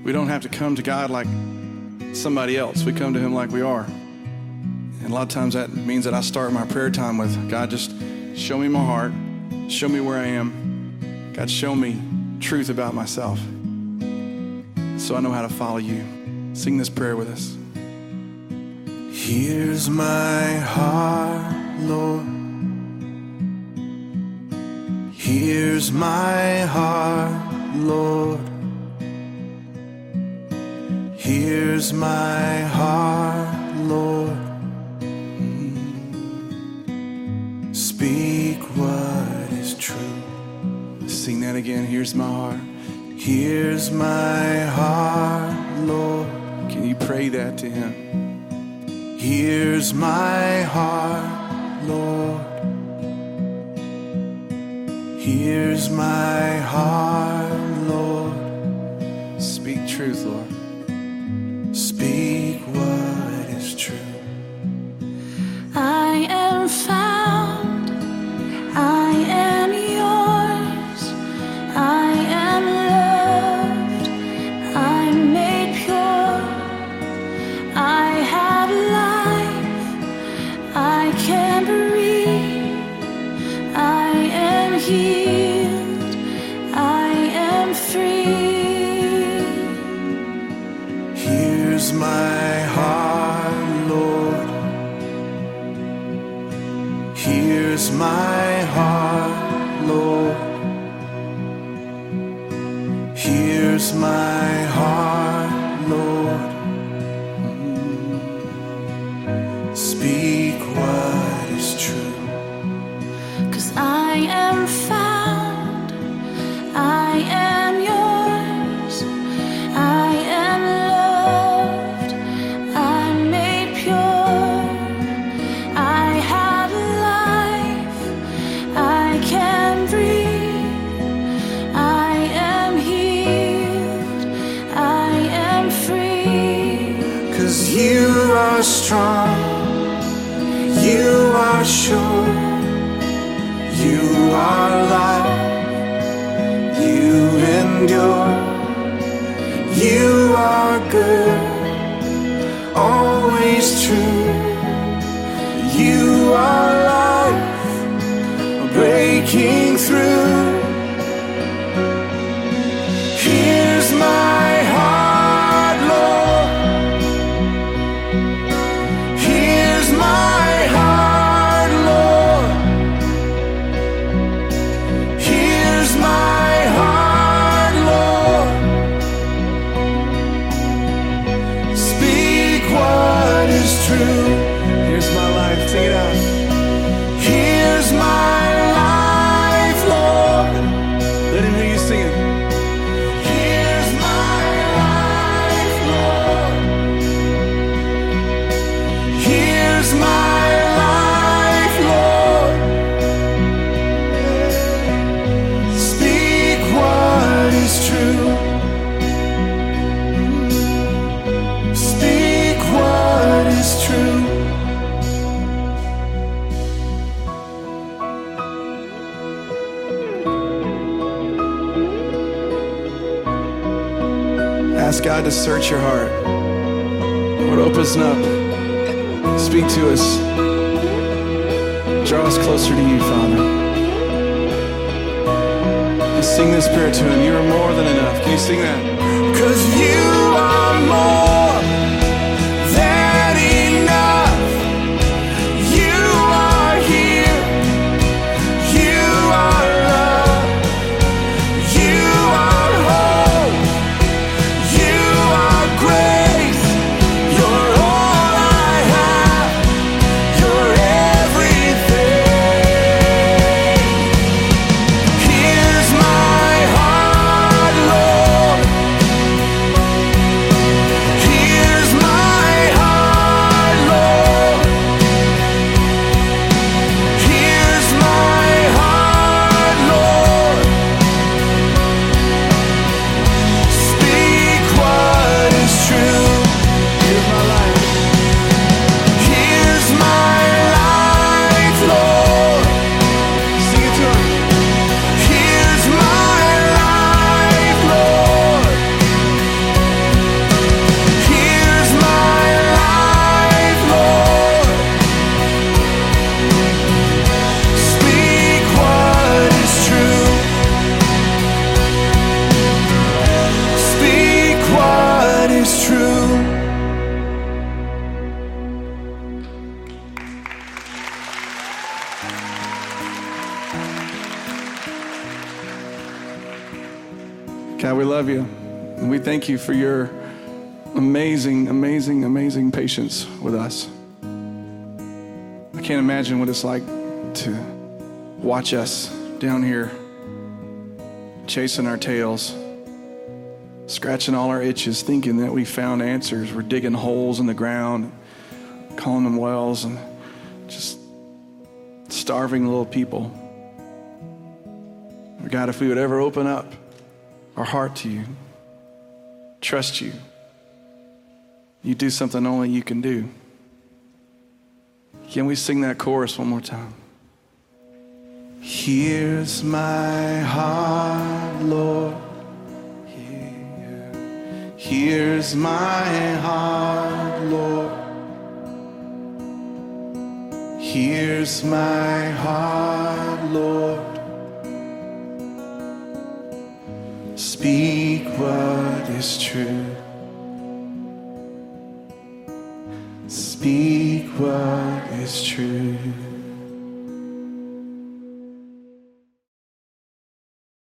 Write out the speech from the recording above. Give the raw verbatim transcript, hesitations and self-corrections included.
We don't have to come to God like somebody else. We come to him like we are. And a lot of times that means that I start my prayer time with, God, just show me my heart. Show me where I am. God, show me truth about myself so I know how to follow you. Sing this prayer with us. Here's my heart, Lord. Here's my heart, Lord. Here's my heart, Lord. Speak what is true. Sing that again. Here's my heart. Here's my heart, Lord. Can you pray that to him? Here's my heart, Lord. Here's my heart, Lord. Speak truth, Lord. Speak what is true. I am found, I am yours, I am loved, I'm made pure, I have life, I can breathe, I am healed, I am free. Here's my heart, Lord. Here's my heart, Lord. Here's my heart, Lord. Speak what is true. 'Cause I am found, I am yours, I am loved, I'm made pure, I have life, I can breathe, I am healed, I am free. 'Cause you are strong, you are sure, you are life, you endure, you are good, always true, you are life, breaking through. Here's my heart, Lord. Here's my heart, Lord. Here's my heart, Lord. Speak what is true. Here's my life. Sing it out. Here's my life, Lord. Let him hear you sing it. Here's my life, Lord. Here's my life, Lord. Speak what is true. Speak what is true. Ask God to search your heart. Lord, open us up. Speak to us. Draw us closer to you, Father. And sing this prayer to him. You are more than enough. Can you sing that? 'Cause you are more than enough. You are here. You are love. You are hope. You are grace. You're all I have. You're everything. Here's my heart, Lord. God, we love you. And we thank you for your amazing, amazing, amazing patience with us. I can't imagine what it's like to watch us down here chasing our tails, scratching all our itches, thinking that we found answers. We're digging holes in the ground, calling them wells, and just starving little people. God, if we would ever open up our heart to you, trust you, you do something only you can do. Can we sing that chorus one more time? Here's my heart, Lord. Here. Here's my heart, Lord. Here's my heart, Lord. Speak what is true. Speak what is true.